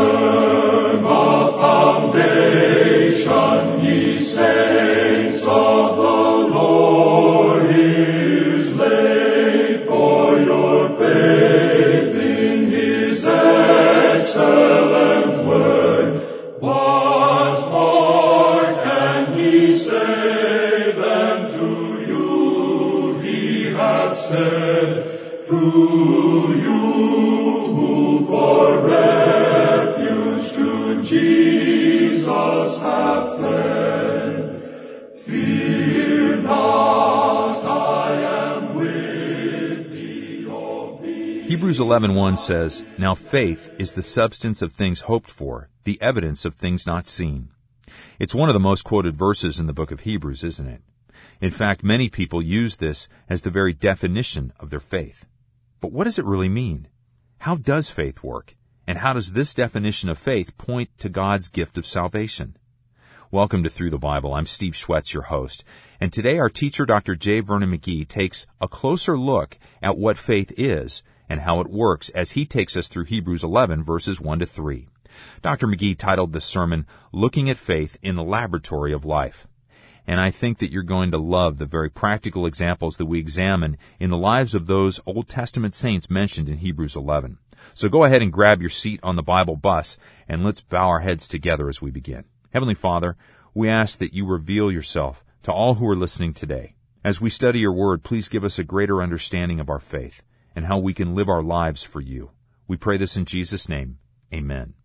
firm a foundation, ye saints of the Lord is laid, for your faith in his excellent word. What more can he say than to you he hath said? To you who for refuge to Jesus have fled, fear not, I am with thee, O be. Hebrews 11:1 says, "Now faith is the substance of things hoped for, the evidence of things not seen." It's one of the most quoted verses in the book of Hebrews, isn't it? In fact, many people use this as the very definition of their faith. But what does it really mean? How does faith work? And how does this definition of faith point to God's gift of salvation? Welcome to Through the Bible. I'm Steve Schwetz, your host. And today our teacher, Dr. J. Vernon McGee, takes a closer look at what faith is and how it works as he takes us through Hebrews 11, verses 1 to 3. Dr. McGee titled this sermon, "Looking at Faith in the Laboratory of Life." And I think that you're going to love the very practical examples that we examine in the lives of those Old Testament saints mentioned in Hebrews 11. So go ahead and grab your seat on the Bible bus, and let's bow our heads together as we begin. Heavenly Father, we ask that you reveal yourself to all who are listening today. As we study your word, please give us a greater understanding of our faith and how we can live our lives for you. We pray this in Jesus' name. Amen.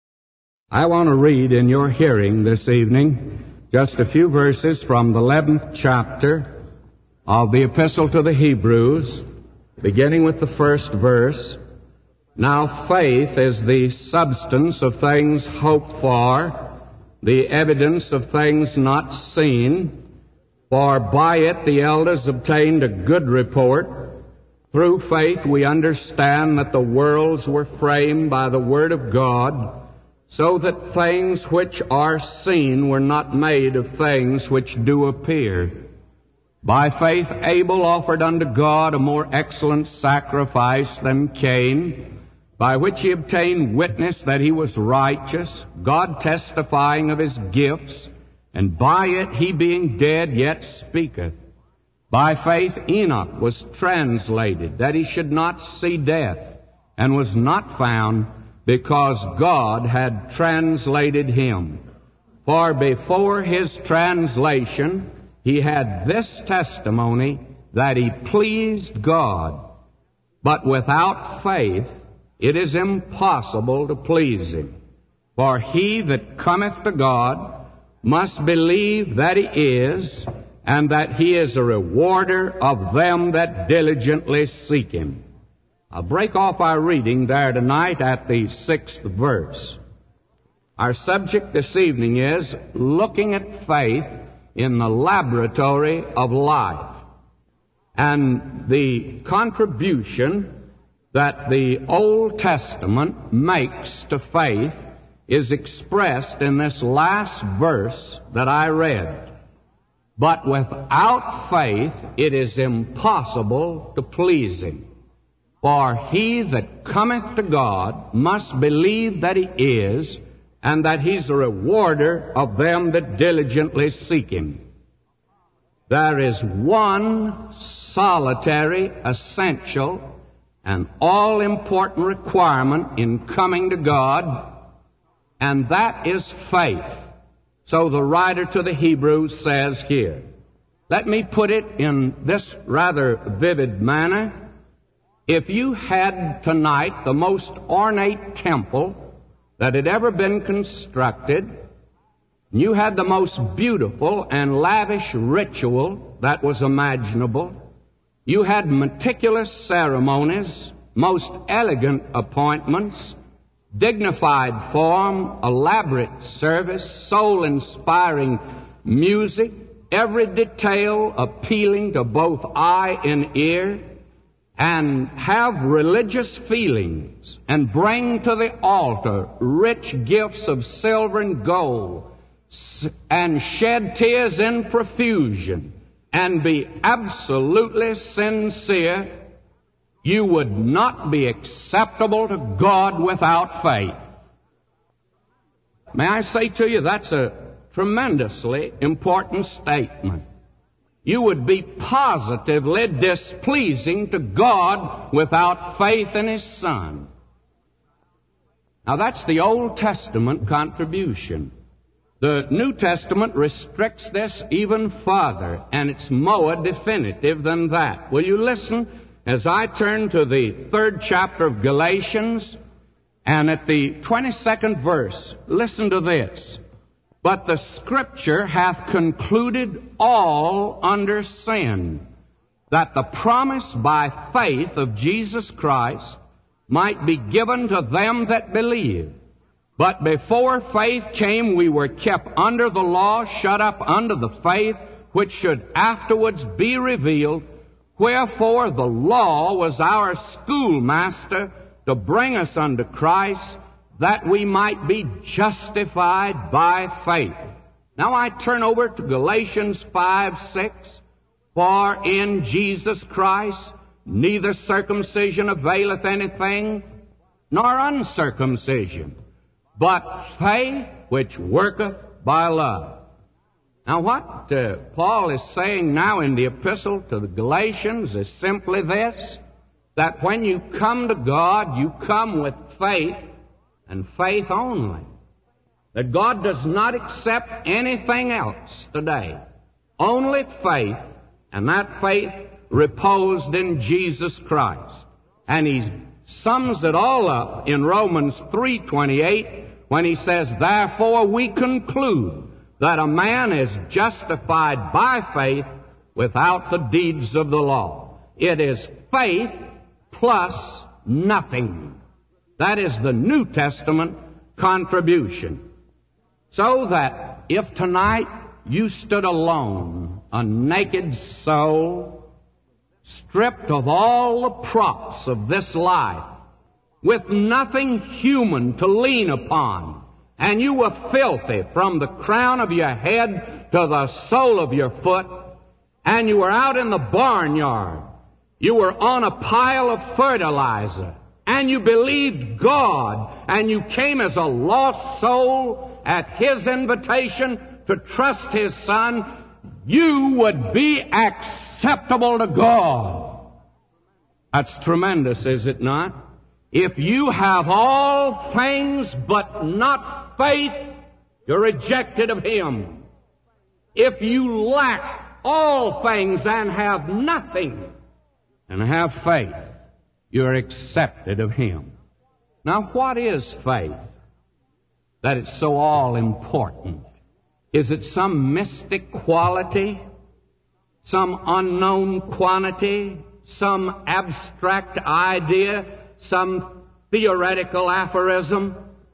I want to read in your hearing this evening just a few verses from the 11th chapter of the Epistle to the Hebrews, beginning with the first verse. Now faith is the substance of things hoped for, the evidence of things not seen. For by it the elders obtained a good report. Through faith we understand that the worlds were framed by the word of God, so that things which are seen were not made of things which do appear. By faith Abel offered unto God a more excellent sacrifice than Cain, by which he obtained witness that he was righteous, God testifying of his gifts, and by it he being dead yet speaketh. By faith Enoch was translated, that he should not see death, and was not found, because God had translated him. For before his translation he had this testimony, that he pleased God. But without faith it is impossible to please him. For he that cometh to God must believe that he is, and that he is a rewarder of them that diligently seek him. I'll break off our reading there tonight at the 6th verse. Our subject this evening is looking at faith in the laboratory of life. And the contribution that the Old Testament makes to faith is expressed in this last verse that I read. But without faith it is impossible to please him. For he that cometh to God must believe that he is, and that he's a rewarder of them that diligently seek him. There is one solitary, essential, and all-important requirement in coming to God, and that is faith. So the writer to the Hebrews says here, let me put it in this rather vivid manner. If you had tonight the most ornate temple that had ever been constructed, you had the most beautiful and lavish ritual that was imaginable, you had meticulous ceremonies, most elegant appointments, dignified form, elaborate service, soul-inspiring music, every detail appealing to both eye and ear, and have religious feelings, and bring to the altar rich gifts of silver and gold, and shed tears in profusion, and be absolutely sincere, you would not be acceptable to God without faith. May I say to you, that's a tremendously important statement. You would be positively displeasing to God without faith in His Son. Now that's the Old Testament contribution. The New Testament restricts this even further, and it's more definitive than that. Will you listen as I turn to the 3rd chapter of Galatians, and at the 22nd verse, listen to this. But the Scripture hath concluded all under sin, that the promise by faith of Jesus Christ might be given to them that believe. But before faith came, we were kept under the law, shut up under the faith, which should afterwards be revealed. Wherefore the law was our schoolmaster to bring us unto Christ, that we might be justified by faith. Now I turn over to Galatians 5:6. For in Jesus Christ neither circumcision availeth anything, nor uncircumcision, but faith which worketh by love. Now what Paul is saying now in the epistle to the Galatians is simply this, that when you come to God, you come with faith, and faith only. That God does not accept anything else today. Only faith, and that faith reposed in Jesus Christ. And he sums it all up in Romans 3:28 when he says, therefore we conclude that a man is justified by faith without the deeds of the law. It is faith plus nothing. That is the New Testament contribution. So that if tonight you stood alone, a naked soul, stripped of all the props of this life, with nothing human to lean upon, and you were filthy from the crown of your head to the sole of your foot, and you were out in the barnyard, you were on a pile of fertilizer, and you believed God, and you came as a lost soul at His invitation to trust His Son, you would be acceptable to God. That's tremendous, is it not? If you have all things but not faith, you're rejected of Him. If you lack all things and have nothing, and have faith, you're accepted of Him. Now, what is faith that it's so all important? Is it some mystic quality? Some unknown quantity? Some abstract idea? Some theoretical aphorism?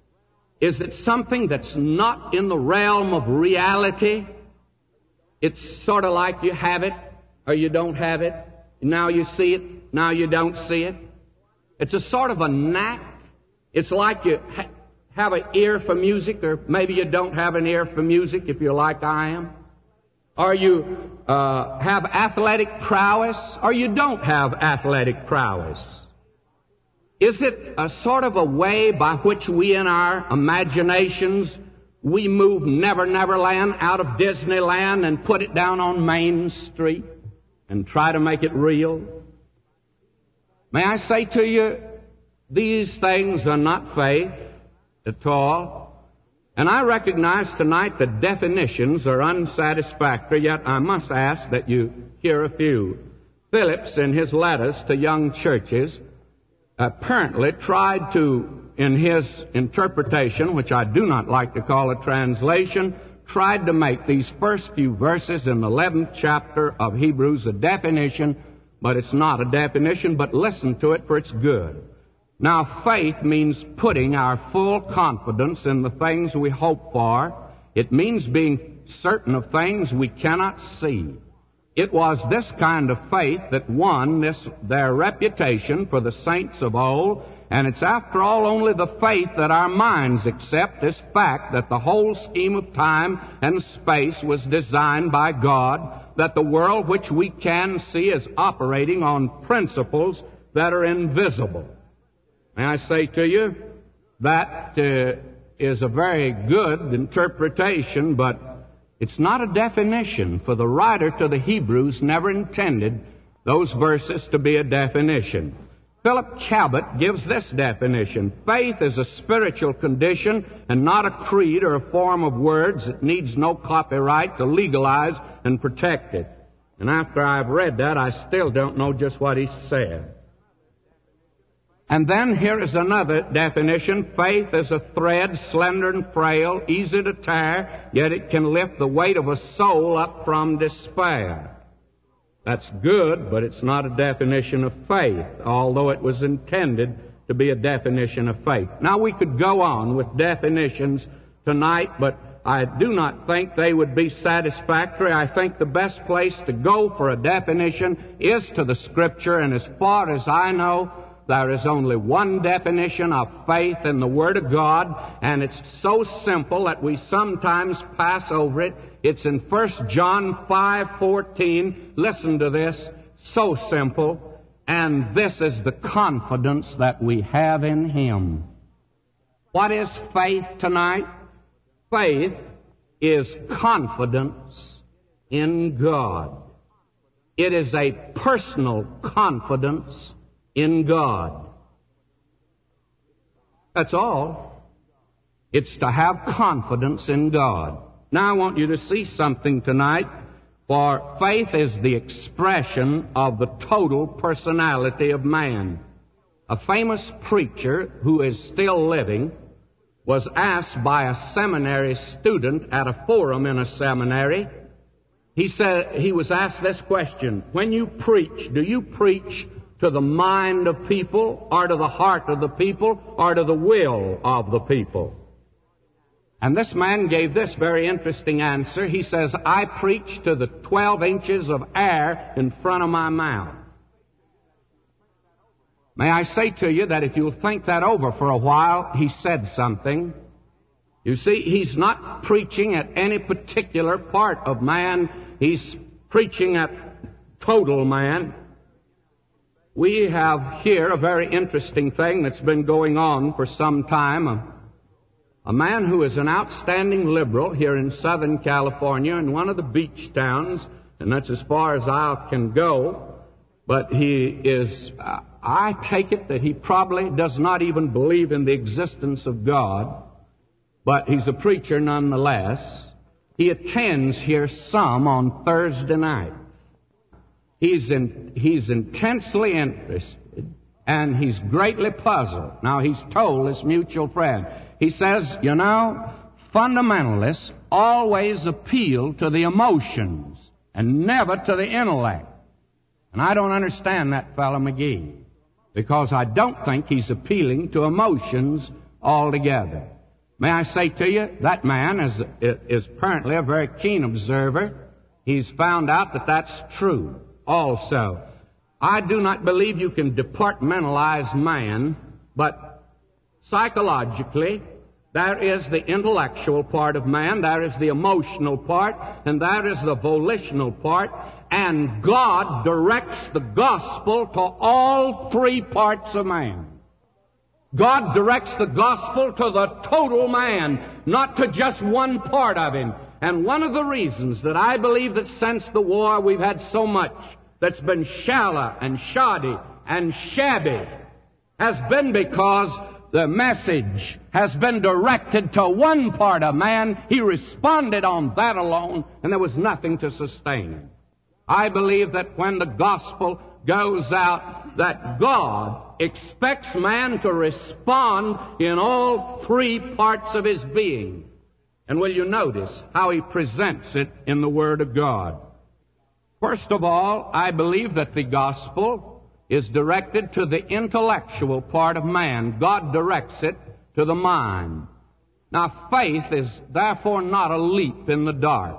Is it something that's not in the realm of reality? It's sort of like you have it or you don't have it. Now you see it, now you don't see it. It's a sort of a knack. It's like you have an ear for music, or maybe you don't have an ear for music if you're like I am. Or you have athletic prowess, or you don't have athletic prowess. Is it a sort of a way by which we in our imaginations, we move Never Never Land out of Disneyland and put it down on Main Street and try to make it real? May I say to you, these things are not faith at all. And I recognize tonight that definitions are unsatisfactory, yet I must ask that you hear a few. Phillips, in his letters to young churches, apparently tried to, in his interpretation, which I do not like to call a translation, tried to make these first few verses in the 11th chapter of Hebrews a definition, but it's not a definition, but listen to it for it's good. Now, faith means putting our full confidence in the things we hope for. It means being certain of things we cannot see. It was this kind of faith that won their reputation for the saints of old, and it's after all only the faith that our minds accept this fact that the whole scheme of time and space was designed by God, that the world which we can see is operating on principles that are invisible. May I say to you that is a very good interpretation, but it's not a definition, for the writer to the Hebrews never intended those verses to be a definition. Philip Cabot gives this definition: faith is a spiritual condition and not a creed or a form of words that needs no copyright to legalize and protect it. And after I've read that, I still don't know just what he said. And then here is another definition: faith is a thread, slender and frail, easy to tear, yet it can lift the weight of a soul up from despair. That's good, but it's not a definition of faith, although it was intended to be a definition of faith. Now, we could go on with definitions tonight, but I do not think they would be satisfactory. I think the best place to go for a definition is to the Scripture, and as far as I know, there is only one definition of faith in the Word of God, and it's so simple that we sometimes pass over it. It's in 1 John 5:14. Listen to this. So simple. And this is the confidence that we have in Him. What is faith tonight? Faith is confidence in God. It is a personal confidence in God. That's all. It's to have confidence in God. Now I want you to see something tonight, for faith is the expression of the total personality of man. A famous preacher who is still living was asked by a seminary student at a forum in a seminary. He was asked this question: when you preach, do you preach to the mind of people, or to the heart of the people, or to the will of the people? And this man gave this very interesting answer. He says, I preach to the 12 inches of air in front of my mouth. May I say to you that if you'll think that over for a while, he said something. You see, he's not preaching at any particular part of man. He's preaching at total man. We have here a very interesting thing that's been going on for some time. A man who is an outstanding liberal here in Southern California in one of the beach towns, and that's as far as I can go, but he is, I take it that he probably does not even believe in the existence of God, but he's a preacher nonetheless. He attends here some on Thursday night. He's intensely interested, and he's greatly puzzled. Now, he's told his mutual friend, he says, you know, fundamentalists always appeal to the emotions and never to the intellect. And I don't understand that fellow McGee, because I don't think he's appealing to emotions altogether. May I say to you, that man is apparently a very keen observer. He's found out that that's true also. I do not believe you can departmentalize man, but psychologically, there is the intellectual part of man, there is the emotional part, and there is the volitional part, and God directs the gospel to all three parts of man. God directs the gospel to the total man, not to just one part of him. And one of the reasons that I believe that since the war we've had so much that's been shallow and shoddy and shabby has been because the message has been directed to one part of man. He responded on that alone, and there was nothing to sustain him. I believe that when the gospel goes out, that God expects man to respond in all three parts of his being. And will you notice how he presents it in the Word of God? First of all, I believe that the gospel is directed to the intellectual part of man. God directs it to the mind. Now, faith is therefore not a leap in the dark.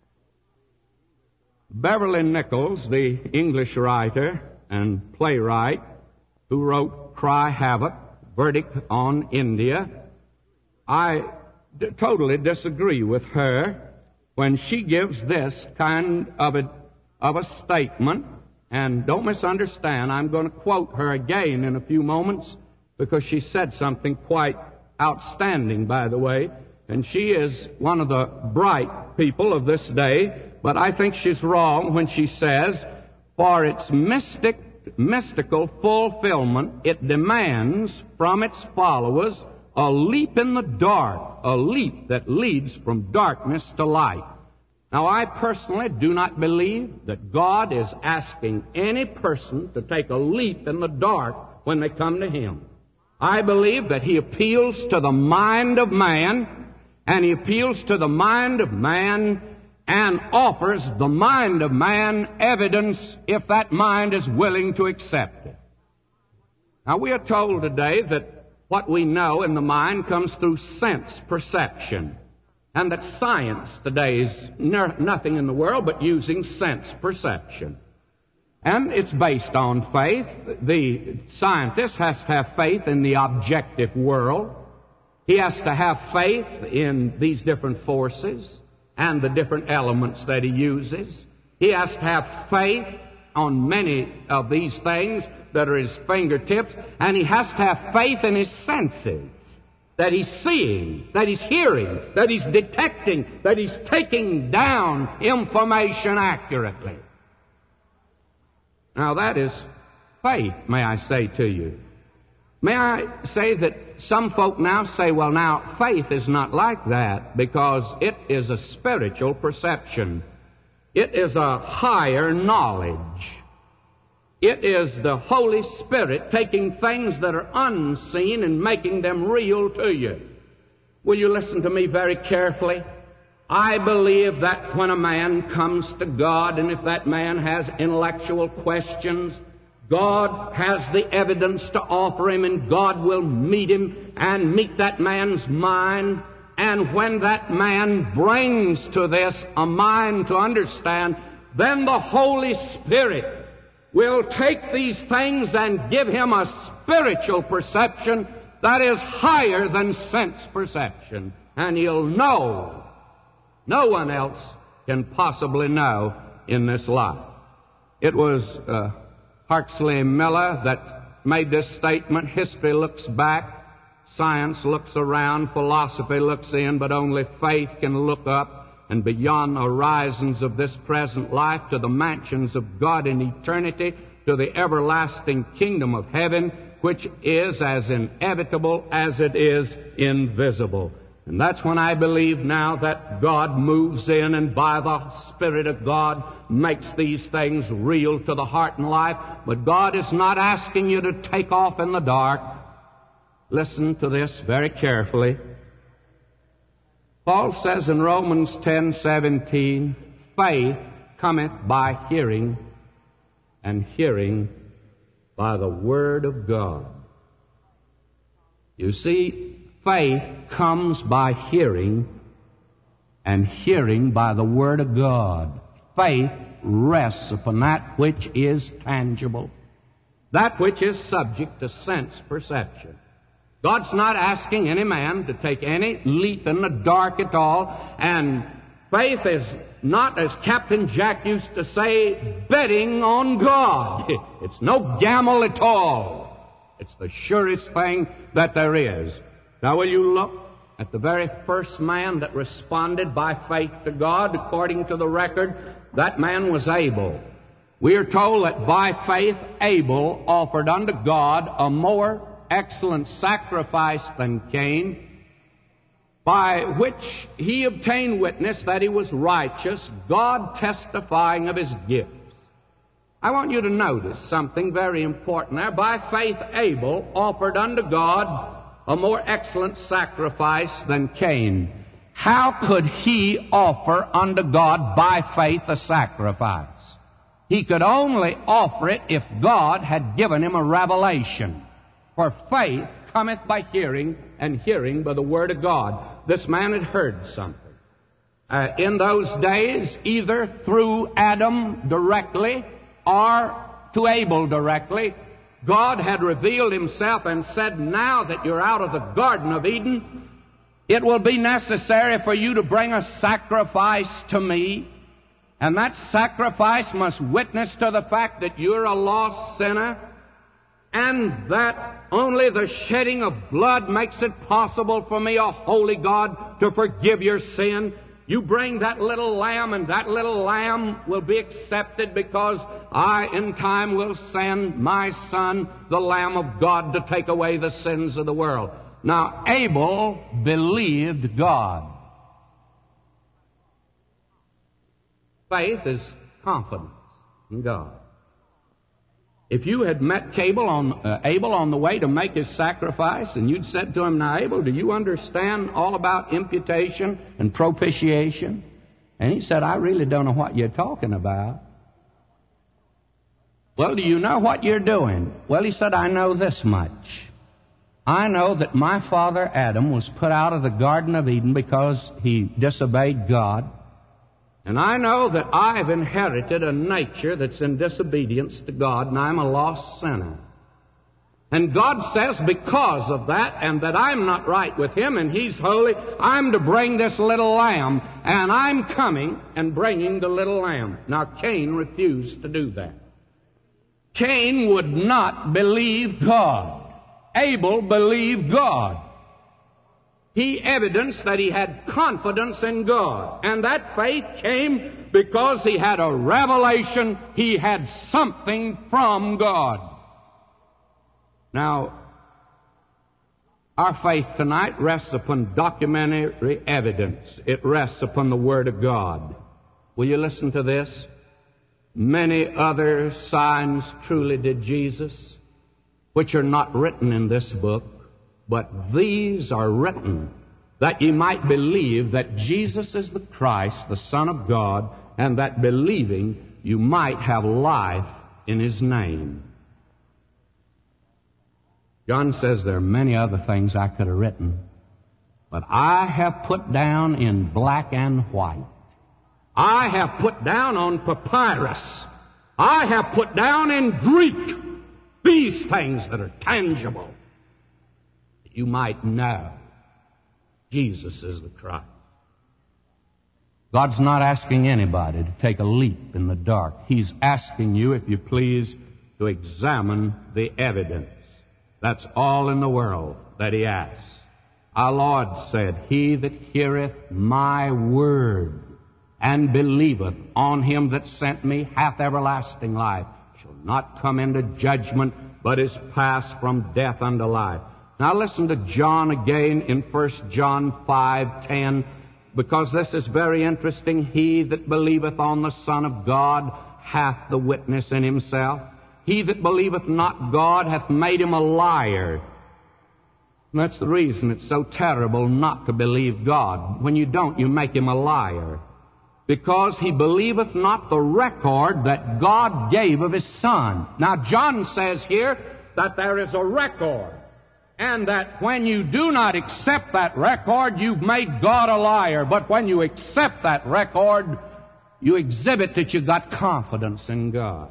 Beverly Nichols, the English writer and playwright who wrote Cry Havoc, Verdict on India, I totally disagree with her when she gives this kind of a statement. And don't misunderstand, I'm going to quote her again in a few moments because she said something quite outstanding, by the way, and she is one of the bright people of this day, but I think she's wrong when she says, for its mystical fulfillment, it demands from its followers a leap in the dark, a leap that leads from darkness to light. Now, I personally do not believe that God is asking any person to take a leap in the dark when they come to Him. I believe that He appeals to the mind of man, and He appeals to the mind of man and offers the mind of man evidence if that mind is willing to accept it. Now, we are told today that what we know in the mind comes through sense perception, and that science today is nothing in the world but using sense perception. And it's based on faith. The scientist has to have faith in the objective world. He has to have faith in these different forces and the different elements that he uses. He has to have faith on many of these things that are his fingertips, and he has to have faith in his senses, that he's seeing, that he's hearing, that he's detecting, that he's taking down information accurately. Now that is faith, may I say to you. May I say that some folk now say, well, now, faith is not like that because it is a spiritual perception. It is a higher knowledge. It is the Holy Spirit taking things that are unseen and making them real to you. Will you listen to me very carefully? I believe that when a man comes to God, and if that man has intellectual questions, God has the evidence to offer him, and God will meet him and meet that man's mind. And when that man brings to this a mind to understand, then the Holy Spirit will take these things and give him a spiritual perception that is higher than sense perception. And he'll know. No one else can possibly know in this life. It was Huxley Miller that made this statement. History looks back, science looks around, philosophy looks in, but only faith can look up and beyond the horizons of this present life to the mansions of God in eternity, to the everlasting kingdom of heaven, which is as inevitable as it is invisible. And that's when I believe now that God moves in and by the Spirit of God makes these things real to the heart and life. But God is not asking you to take off in the dark. Listen to this very carefully. Paul says in Romans 10:17, faith cometh by hearing, and hearing by the Word of God. You see, faith comes by hearing, and hearing by the Word of God. Faith rests upon that which is tangible, that which is subject to sense perception. God's not asking any man to take any leap in the dark at all, and faith is not, as Captain Jack used to say, betting on God. It's no gamble at all. It's the surest thing that there is. Now will you look at the very first man that responded by faith to God, according to the record? That man was Abel. We are told that by faith Abel offered unto God a more excellent sacrifice than Cain, by which he obtained witness that he was righteous, God testifying of his gifts. I want you to notice something very important there. By faith Abel offered unto God a more excellent sacrifice than Cain. How could he offer unto God by faith a sacrifice? He could only offer it if God had given him a revelation. For faith cometh by hearing, and hearing by the Word of God. This man had heard something. In those days, either through Adam directly or to Abel directly, God had revealed Himself and said, now that you're out of the Garden of Eden, it will be necessary for you to bring a sacrifice to me. And that sacrifice must witness to the fact that you're a lost sinner, and that only the shedding of blood makes it possible for me, a holy God, to forgive your sin. You bring that little lamb, and that little lamb will be accepted, because I in time will send my Son, the Lamb of God, to take away the sins of the world. Now, Abel believed God. Faith is confidence in God. If you had met Abel on the way to make his sacrifice, and you'd said to him, "Now, Abel, do you understand all about imputation and propitiation?" And he said, "I really don't know what you're talking about." "Well, do you know what you're doing?" Well, he said, "I know this much. I know that my father Adam was put out of the Garden of Eden because he disobeyed God. And I know that I've inherited a nature that's in disobedience to God, and I'm a lost sinner. And God says, because of that, and that I'm not right with Him, and He's holy, I'm to bring this little lamb, and I'm coming and bringing the little lamb." Now, Cain refused to do that. Cain would not believe God. Abel believed God. He evidenced that he had confidence in God. And that faith came because he had a revelation. He had something from God. Now, our faith tonight rests upon documentary evidence. It rests upon the Word of God. Will you listen to this? "Many other signs truly did Jesus, which are not written in this book, but these are written, that ye might believe that Jesus is the Christ, the Son of God, and that believing you might have life in His name." John says there are many other things I could have written, but I have put down in black and white. I have put down on papyrus. I have put down in Greek these things that are tangible, that you might know Jesus is the Christ. God's not asking anybody to take a leap in the dark. He's asking you, if you please, to examine the evidence. That's all in the world that He asks. Our Lord said, "He that heareth my word and believeth on Him that sent me hath everlasting life, shall not come into judgment, but is passed from death unto life." Now listen to John again in 1 John 5:10, because this is very interesting. "He that believeth on the Son of God hath the witness in himself. He that believeth not God hath made him a liar." And that's the reason it's so terrible not to believe God. When you don't, you make Him a liar. Because he believeth not the record that God gave of His Son. Now, John says here that there is a record, and that when you do not accept that record, you've made God a liar. But when you accept that record, you exhibit that you've got confidence in God.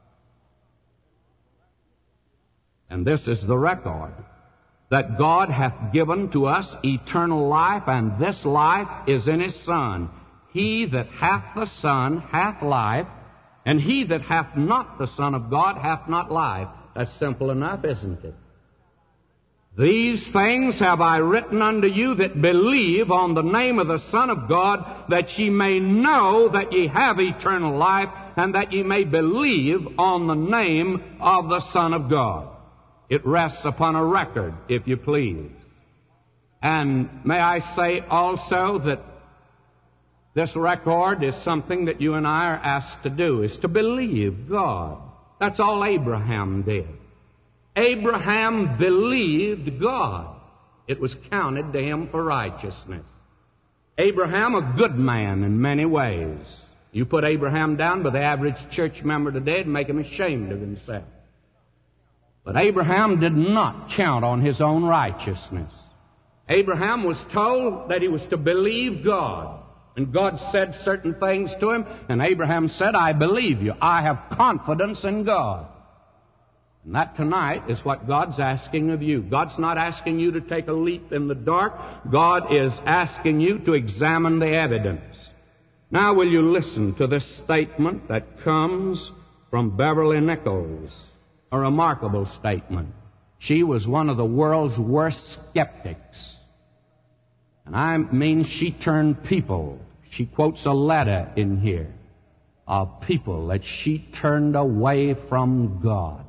And this is the record, that God hath given to us eternal life, and this life is in His Son. He that hath the Son hath life, and he that hath not the Son of God hath not life. That's simple enough, isn't it? "These things have I written unto you that believe on the name of the Son of God, that ye may know that ye have eternal life, and that ye may believe on the name of the Son of God." It rests upon a record, if you please. And may I say also that this record is something that you and I are asked to do, is to believe God. That's all Abraham did. Abraham believed God. It was counted to him for righteousness. Abraham, a good man in many ways. You put Abraham down by the average church member today and make him ashamed of himself. But Abraham did not count on his own righteousness. Abraham was told that he was to believe God. And God said certain things to him, and Abraham said, "I believe you. I have confidence in God." And that tonight is what God's asking of you. God's not asking you to take a leap in the dark. God is asking you to examine the evidence. Now will you listen to this statement that comes from Beverly Nichols, a remarkable statement. She was one of the world's worst skeptics. And I mean, she turned people. She quotes a letter in here of people that she turned away from God.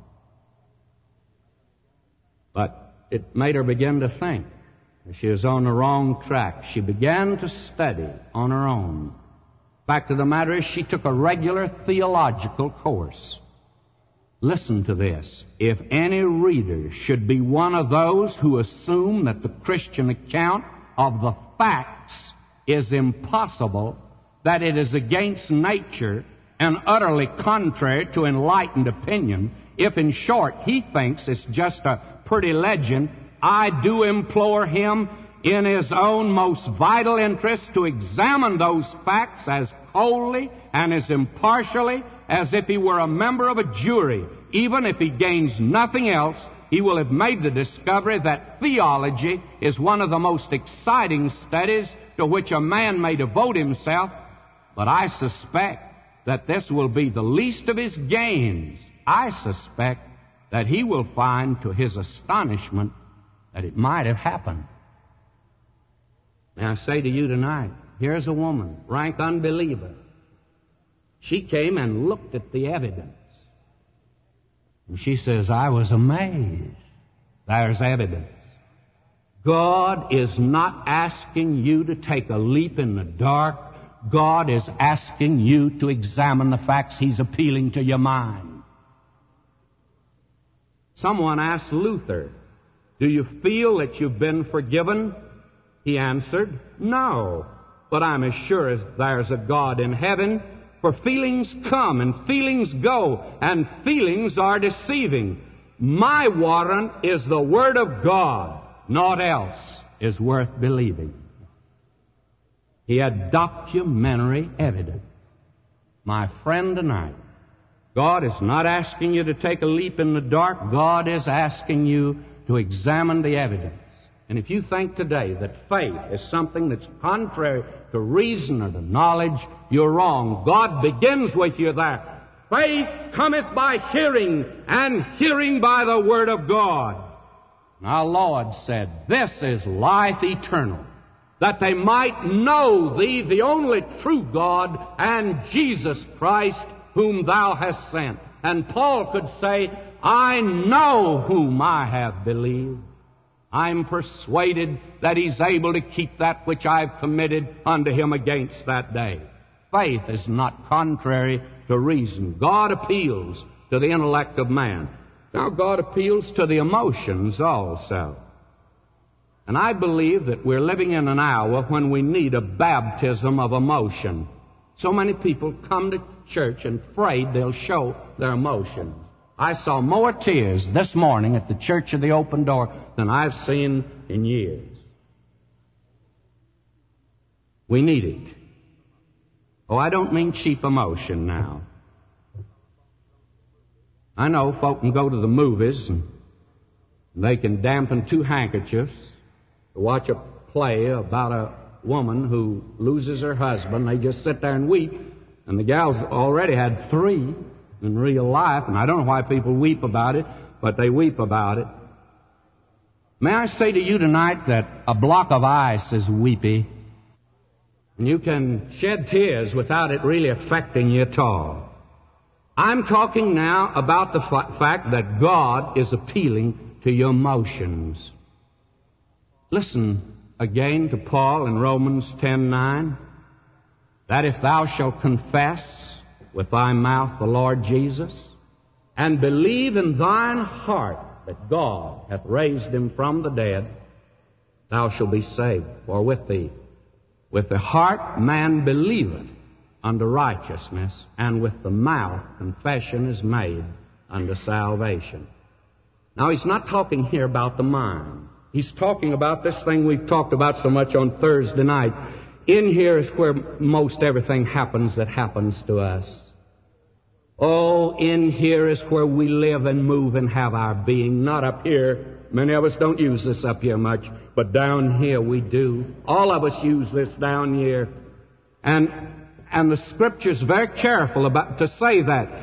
But it made her begin to think. She was on the wrong track. She began to study on her own. Fact of the matter is, she took a regular theological course. Listen to this. If any reader should be one of those who assume that the Christian account of the facts is impossible, that it is against nature and utterly contrary to enlightened opinion, if in short he thinks it's just a pretty legend, I do implore him in his own most vital interest to examine those facts as coldly and as impartially as if he were a member of a jury. Even if he gains nothing else, he will have made the discovery that theology is one of the most exciting studies to which a man may devote himself. But I suspect that this will be the least of his gains. I suspect that he will find, to his astonishment, that it might have happened. May I say to you tonight, here's a woman, rank unbeliever. She came and looked at the evidence. And she says, I was amazed. There's evidence. God is not asking you to take a leap in the dark. God is asking you to examine the facts. He's appealing to your mind. Someone asked Luther, do you feel that you've been forgiven? He answered, no, but I'm as sure as there's a God in heaven, for feelings come and feelings go, and feelings are deceiving. My warrant is the Word of God. Naught else is worth believing. He had documentary evidence. My friend tonight, God is not asking you to take a leap in the dark. God is asking you to examine the evidence. And if you think today that faith is something that's contrary to reason or to knowledge, you're wrong. God begins with you there. Faith cometh by hearing, and hearing by the Word of God. Our Lord said, this is life eternal, that they might know Thee, the only true God, and Jesus Christ, whom Thou hast sent. And Paul could say, I know whom I have believed. I'm persuaded that He's able to keep that which I've committed unto Him against that day. Faith is not contrary to reason. God appeals to the intellect of man. Now God appeals to the emotions also. And I believe that we're living in an hour when we need a baptism of emotion. So many people come to church and afraid they'll show their emotions. I saw more tears this morning at the Church of the Open Door than I've seen in years. We need it. Oh, I don't mean cheap emotion now. I know folk can go to the movies and they can dampen two handkerchiefs to watch a play about a woman who loses her husband. They just sit there and weep. And the gal's already had 3 in real life, and I don't know why people weep about it, but they weep about it. May I say to you tonight that a block of ice is weepy, and you can shed tears without it really affecting you at all. I'm talking now about the fact that God is appealing to your emotions. Listen again to Paul in Romans 10:9, that if thou shalt confess with thy mouth the Lord Jesus, and believe in thine heart that God hath raised Him from the dead, thou shalt be saved. For with the heart man believeth unto righteousness, and with the mouth confession is made unto salvation. Now he's not talking here about the mind. He's talking about this thing we've talked about so much on Thursday night. In here is where most everything happens that happens to us. Oh, in here is where we live and move and have our being, not up here. Many of us don't use this up here much, but down here we do. All of us use this down here. And the Scripture's very careful to say that.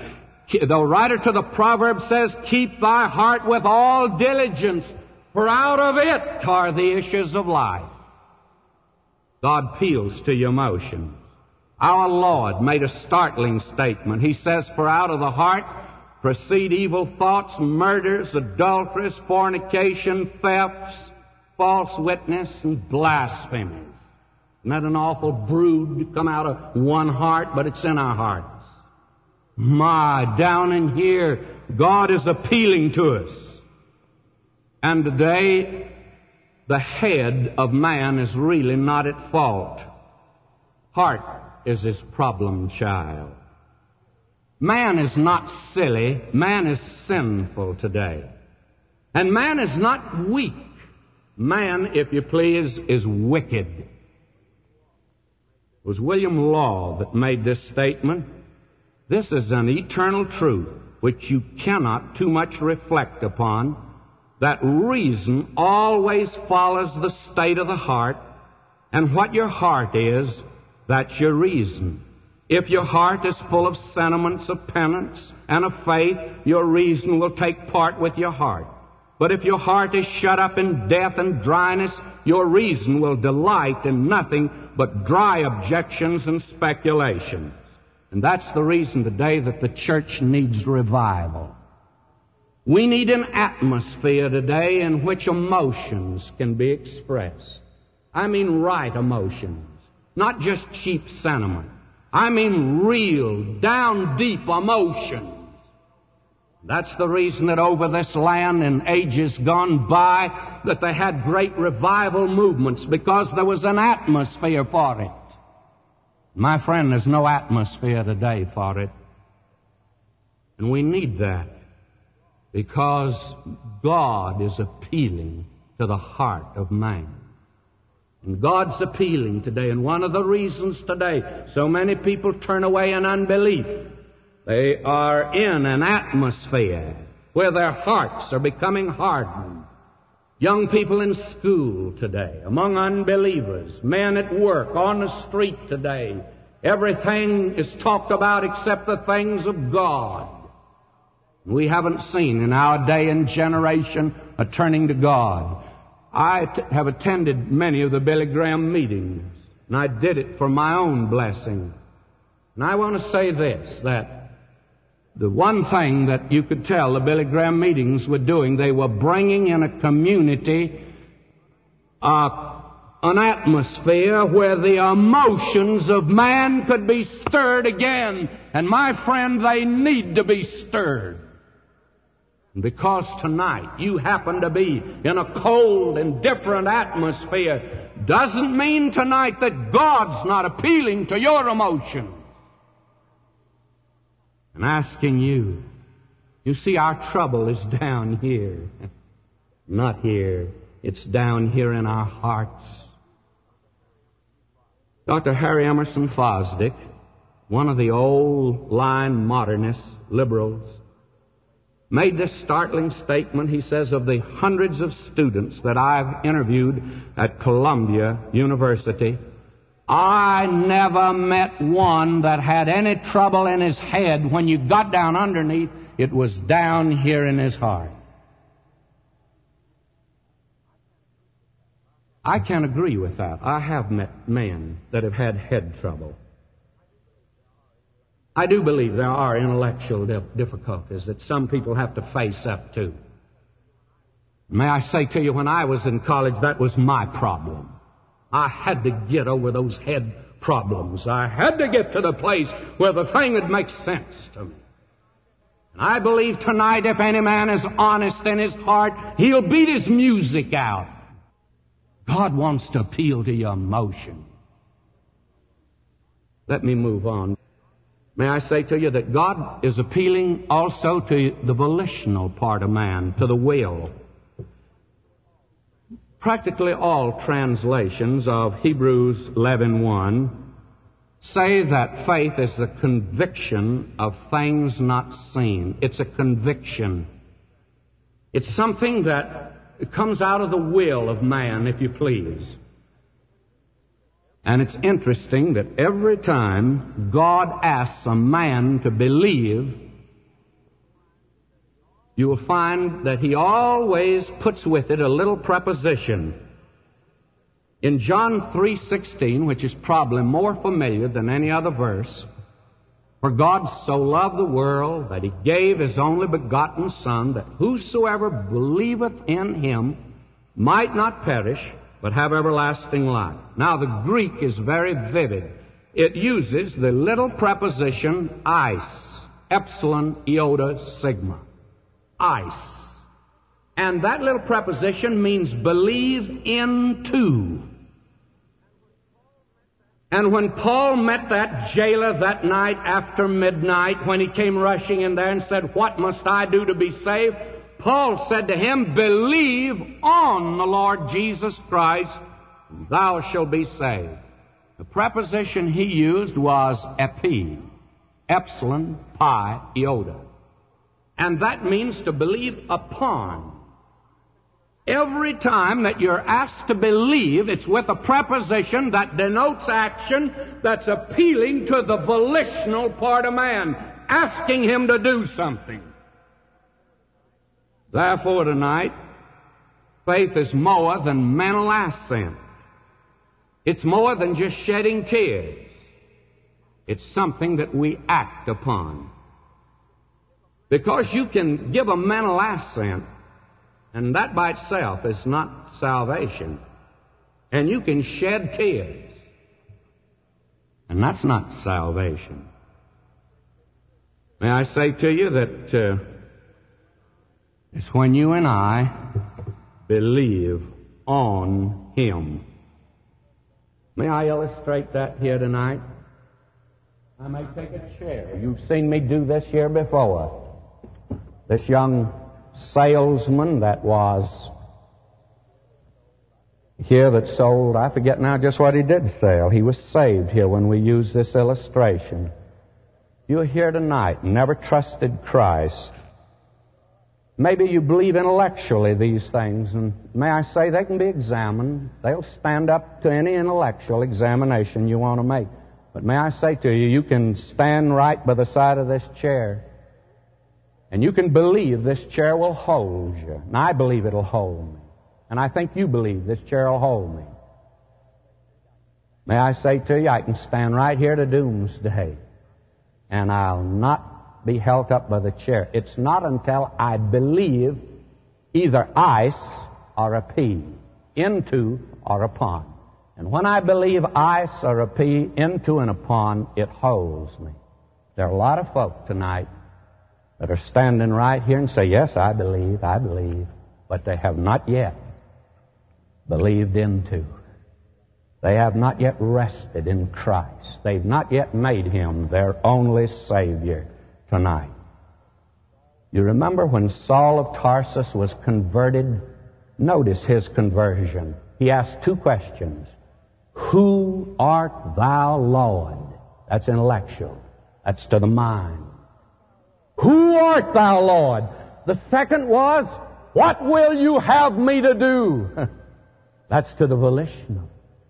The writer to the Proverbs says, keep thy heart with all diligence, for out of it are the issues of life. God appeals to your emotions. Our Lord made a startling statement. He says, for out of the heart proceed evil thoughts, murders, adulteries, fornication, thefts, false witness, and blasphemies. Isn't that an awful brood to come out of one heart? But it's in our hearts. My, down in here, God is appealing to us. And today, the head of man is really not at fault. Heart is his problem child. Man is not silly. Man is sinful today. And man is not weak. Man, if you please, is wicked. It was William Law that made this statement. This is an eternal truth which you cannot too much reflect upon, that reason always follows the state of the heart, and what your heart is, that's your reason. If your heart is full of sentiments of penance and of faith, your reason will take part with your heart. But if your heart is shut up in death and dryness, your reason will delight in nothing but dry objections and speculations. And that's the reason today that the church needs revival. We need an atmosphere today in which emotions can be expressed. I mean right emotions, not just cheap sentiment. I mean real, down deep emotions. That's the reason that over this land in ages gone by that they had great revival movements, because there was an atmosphere for it. My friend, there's no atmosphere today for it. And we need that, because God is appealing to the heart of man. And God's appealing today, and one of the reasons today so many people turn away in unbelief, they are in an atmosphere where their hearts are becoming hardened. Young people in school today, among unbelievers, men at work, on the street today, everything is talked about except the things of God. We haven't seen in our day and generation a turning to God. I have attended many of the Billy Graham meetings, and I did it for my own blessing. And I want to say this, that the one thing that you could tell the Billy Graham meetings were doing, they were bringing in a community, an atmosphere where the emotions of man could be stirred again. And my friend, they need to be stirred. And because tonight you happen to be in a cold and different atmosphere, doesn't mean tonight that God's not appealing to your emotions and asking you. You see, our trouble is down here. Not here. It's down here in our hearts. Dr. Harry Emerson Fosdick, one of the old-line modernist liberals, made this startling statement. He says, of the hundreds of students that I've interviewed at Columbia University, I never met one that had any trouble in his head. When you got down underneath, it was down here in his heart. I can agree with that. I have met men that have had head trouble. I do believe there are intellectual difficulties that some people have to face up to. May I say to you, when I was in college, that was my problem. I had to get over those head problems. I had to get to the place where the thing would make sense to me. And I believe tonight, if any man is honest in his heart, he'll beat his music out. God wants to appeal to your emotion. Let me move on. May I say to you that God is appealing also to the volitional part of man, to the will. Practically all translations of Hebrews 11:1 say that faith is the conviction of things not seen. It's a conviction. It's something that comes out of the will of man, if you please. And it's interesting that every time God asks a man to believe, you will find that he always puts with it a little preposition. In John 3:16, which is probably more familiar than any other verse, for God so loved the world that he gave his only begotten Son, that whosoever believeth in him might not perish, but have everlasting life. Now the Greek is very vivid. It uses the little preposition eis, epsilon, iota, sigma. Eis. And that little preposition means believe into. And when Paul met that jailer that night after midnight, when he came rushing in there and said, "What must I do to be saved?" Paul said to him, "Believe on the Lord Jesus Christ, and thou shalt be saved." The preposition he used was epi, epsilon, pi, iota. And that means to believe upon. Every time that you're asked to believe, it's with a preposition that denotes action that's appealing to the volitional part of man, asking him to do something. Therefore tonight, faith is more than mental assent. It's more than just shedding tears. It's something that we act upon. Because you can give a mental assent, and that by itself is not salvation. And you can shed tears, and that's not salvation. May I say to you that it's when you and I believe on him. May I illustrate that here tonight? I may take a chair. You've seen me do this here before. This young salesman that was here that sold, I forget now just what he did sell. He was saved here when we used this illustration. You're here tonight and never trusted Christ. Maybe you believe intellectually these things, and may I say they can be examined. They'll stand up to any intellectual examination you want to make. But may I say to you, you can stand right by the side of this chair, and you can believe this chair will hold you. And I believe it'll hold me. And I think you believe this chair will hold me. May I say to you, I can stand right here to doomsday, and I'll not be held up by the chair. It's not until I believe either eis or epi, into or upon. And when I believe eis or epi, into and upon, it holds me. There are a lot of folk tonight that are standing right here and say, "Yes, I believe," but they have not yet believed into. They have not yet rested in Christ. They've not yet made him their only Savior tonight. You remember when Saul of Tarsus was converted? Notice his conversion. He asked two questions. "Who art thou, Lord?" That's intellectual. That's to the mind. "Who art thou, Lord?" The second was, "What will you have me to do?" That's to the volitional.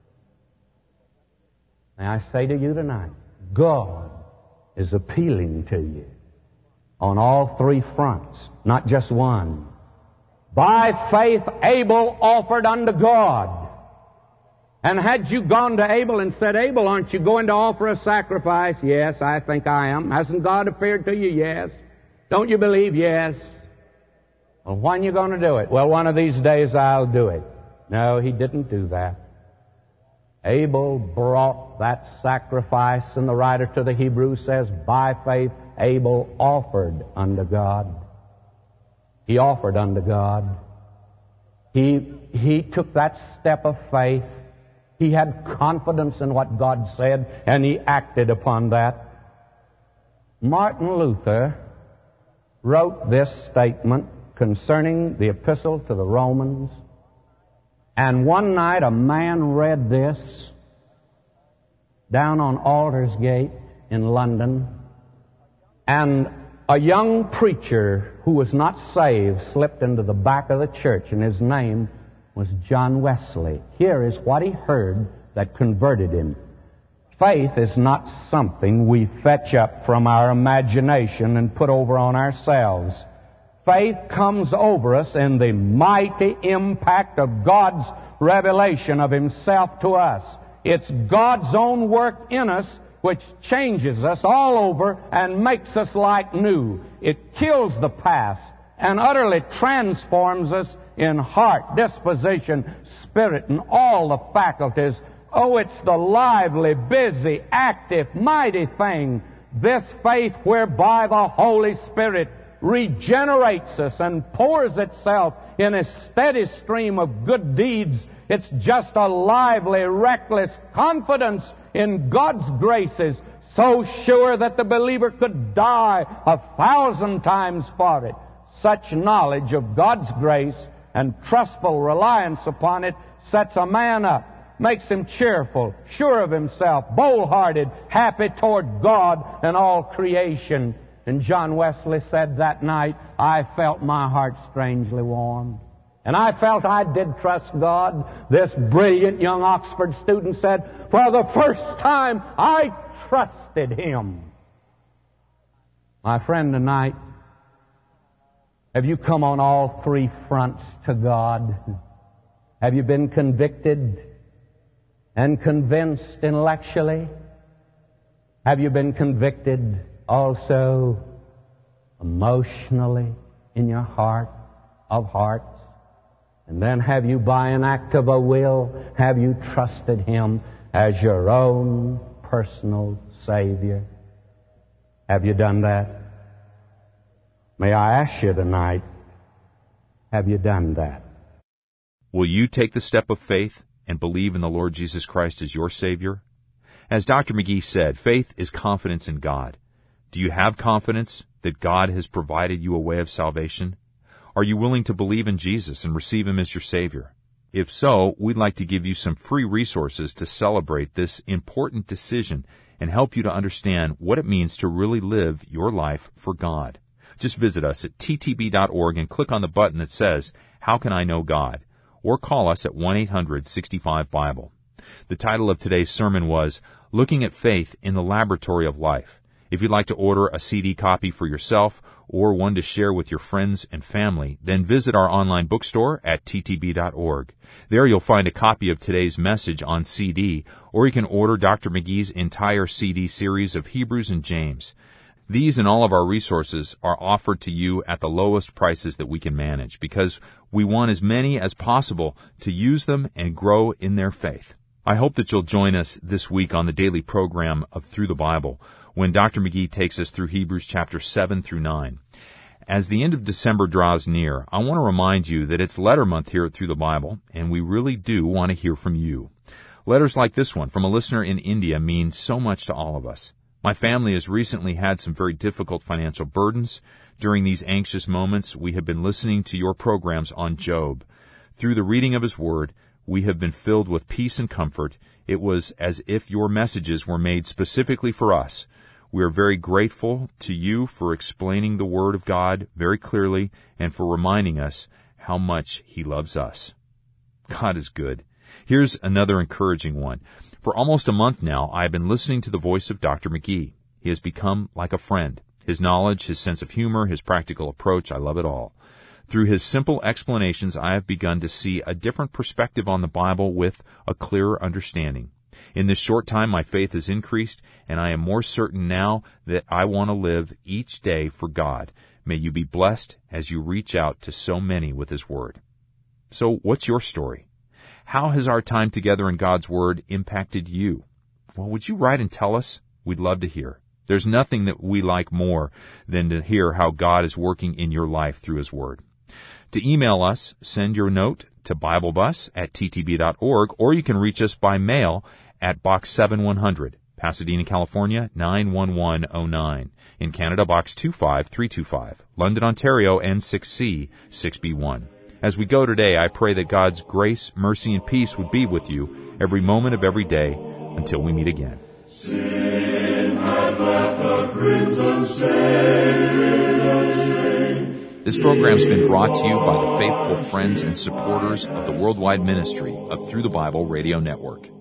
May I say to you tonight, God is appealing to you on all three fronts, not just one. By faith Abel offered unto God. And had you gone to Abel and said, "Abel, aren't you going to offer a sacrifice?" "Yes, I think I am." "Hasn't God appeared to you?" "Yes." "Don't you believe?" "Yes." "Well, when are you going to do it?" "Well, one of these days I'll do it." No, he didn't do that. Abel brought that sacrifice, and the writer to the Hebrews says, by faith Abel offered unto God. He offered unto God. He took that step of faith. He had confidence in what God said, and he acted upon that. Martin Luther wrote this statement concerning the epistle to the Romans. And one night a man read this down on Aldersgate in London, and a young preacher who was not saved slipped into the back of the church, and his name was John Wesley. Here is what he heard that converted him. Faith is not something we fetch up from our imagination and put over on ourselves. Faith comes over us in the mighty impact of God's revelation of Himself to us. It's God's own work in us which changes us all over and makes us like new. It kills the past and utterly transforms us in heart, disposition, spirit, and all the faculties. Oh, it's the lively, busy, active, mighty thing, this faith whereby the Holy Spirit regenerates us and pours itself in a steady stream of good deeds. It's just a lively, reckless confidence in God's graces, so sure that the believer could die 1,000 times for it. Such knowledge of God's grace and trustful reliance upon it sets a man up, makes him cheerful, sure of himself, bold-hearted, happy toward God and all creation. And John Wesley said that night, I felt my heart strangely warm. And I felt I did trust God. This brilliant young Oxford student said, for the first time, I trusted Him. My friend, tonight, have you come on all three fronts to God? Have you been convicted and convinced intellectually? Have you been convicted also emotionally in your heart of hearts? And then have you, by an act of a will, have you trusted Him as your own personal Savior? Have you done that? May I ask you tonight, have you done that? Will you take the step of faith and believe in the Lord Jesus Christ as your Savior? As Dr. McGee said, faith is confidence in God. Do you have confidence that God has provided you a way of salvation? Are you willing to believe in Jesus and receive Him as your Savior? If so, we'd like to give you some free resources to celebrate this important decision and help you to understand what it means to really live your life for God. Just visit us at ttb.org and click on the button that says, How Can I Know God? Or call us at 1-800-65-BIBLE. The title of today's sermon was, Looking at Faith in the Laboratory of Life. If you'd like to order a CD copy for yourself or one to share with your friends and family, then visit our online bookstore at ttb.org. There you'll find a copy of today's message on CD, or you can order Dr. McGee's entire CD series of Hebrews and James. These and all of our resources are offered to you at the lowest prices that we can manage because we want as many as possible to use them and grow in their faith. I hope that you'll join us this week on the daily program of Through the Bible when Dr. McGee takes us through Hebrews chapter 7 through 9. As the end of December draws near, I want to remind you that it's letter month here at Through the Bible, and we really do want to hear from you. Letters like this one from a listener in India mean so much to all of us. My family has recently had some very difficult financial burdens. During these anxious moments, we have been listening to your programs on Job. Through the reading of His Word, we have been filled with peace and comfort. It was as if your messages were made specifically for us. We are very grateful to you for explaining the Word of God very clearly and for reminding us how much He loves us. God is good. Here's another encouraging one. For almost a month now, I have been listening to the voice of Dr. McGee. He has become like a friend. His knowledge, his sense of humor, his practical approach, I love it all. Through his simple explanations, I have begun to see a different perspective on the Bible with a clearer understanding. In this short time, my faith has increased, and I am more certain now that I want to live each day for God. May you be blessed as you reach out to so many with His Word. So, what's your story? How has our time together in God's Word impacted you? Well, would you write and tell us? We'd love to hear. There's nothing that we like more than to hear how God is working in your life through His Word. To email us, send your note to BibleBus@ttb.org, or you can reach us by mail at Box 7100, Pasadena, California, 91109. In Canada, Box 25325, London, Ontario, N6C 6B1. As we go today, I pray that God's grace, mercy, and peace would be with you every moment of every day until we meet again. Sin had left a crimson stain. This program's been brought to you by the faithful friends and supporters of the worldwide ministry of Through the Bible Radio Network.